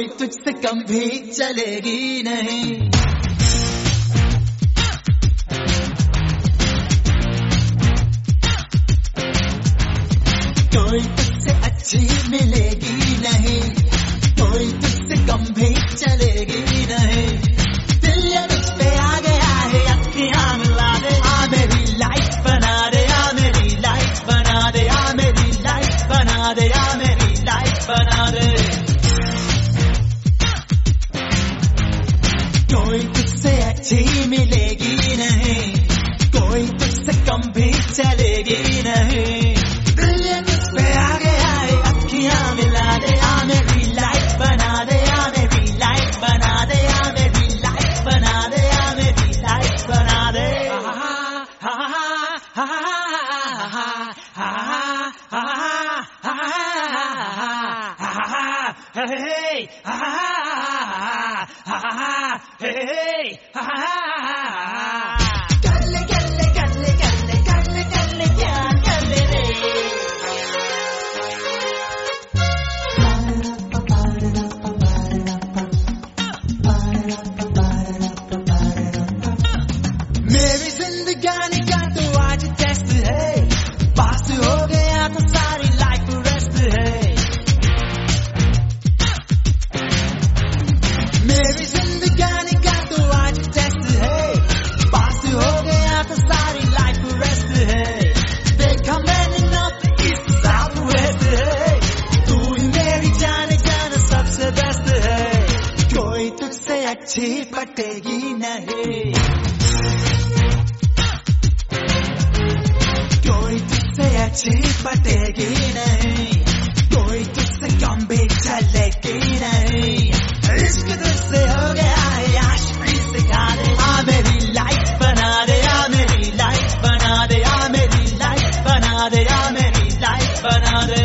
तुझसे कम भी चलेगी नहीं। कोई तुझसे अच्छी मिलेगी नहीं, कोई तुझसे कम भी चलेगी नहीं। दिल ये तुझ पे आ गया है, अखियां मिला दे, आ मेरी लाइफ बना दे, आ मेरी लाइफ बना दे, आ मेरी लाइफ बना दे, आ मेरी लाइफ बना दे। कोई तुझसे अच्छी मिलेगी नहीं, कोई तुझसे कम भी चलेगी नहीं। दिल ये तुझ पे आ गया है, अखियां मिला दे, आ मेरी लाइफ बना दे, आ मेरी लाइफ बना दे, आ मेरी लाइफ बना दे, आ मेरी लाइफ बना दे। कर ले कर ले कर ले कर ले कर ले कर ले प्यार कर ले रे। मेरी जिंदगानी का तो आज टेस्ट है, पास हो गया तो सारी लाइफ रेस्ट है। मेरी जिंदगानी का तो आज टेस्ट है, पास हो गया तो सारी लाइफ रेस्ट है। देखा मैंने नॉर्थ ईस्ट साउथ वेस्ट है, तू ही मेरी जान जान सबसे बेस्ट है। कोई तुझसे अच्छी पटेगी नहीं, कोई तुझसे अच्छी पटेगी नहीं, कोई तुझसे कम भी चलेगी नहीं। इश्क तुझसे हो गया है, आशिकी सिखा दे, आ मेरी लाइफ बना दे, आ मेरी लाइफ बना दे, आ मेरी लाइफ बना दे, आ मेरी लाइफ बना दे।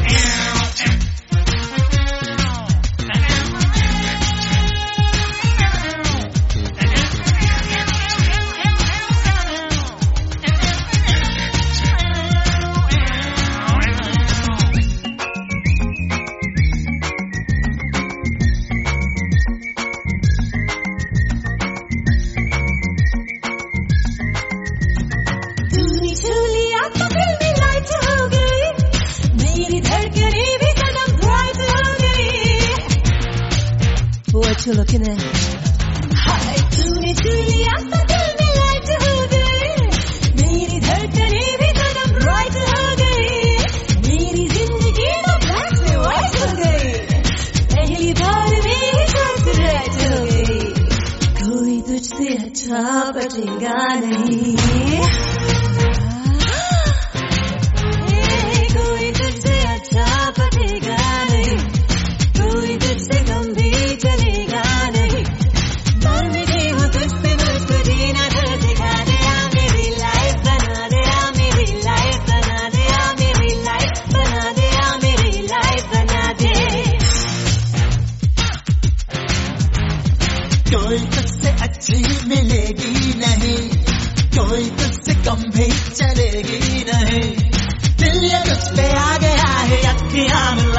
What you looking at? हाय तूने छू लिया तो दिल में लाइट हो गई, मेरी धड़कनें भी कदम राइट हो गई, मेरी जिंदगी तो ब्लैक से व्हाइट हो गई, पहली बार मेरी चॉइस राइट हो गई। कोई तुझसे अच्छा बचेगा नहीं, कोई तुझसे अच्छा बचेगा नहीं, कोई तुझसे कम भी चलेगा नहीं। मर मिटी हूँ तुझसे मुझको जीना तो सिखा दे, आ मेरी लाइफ बना दे, आ मेरी लाइफ बना दे, आ मेरी लाइफ बना दे, आ मेरी लाइफ बना दे। कोई तुझसे अच्छी मिलेगी नहीं, कोई तुझसे कम भी चलेगी नहीं। दिल ये तुझ पे आ गया है, अखियां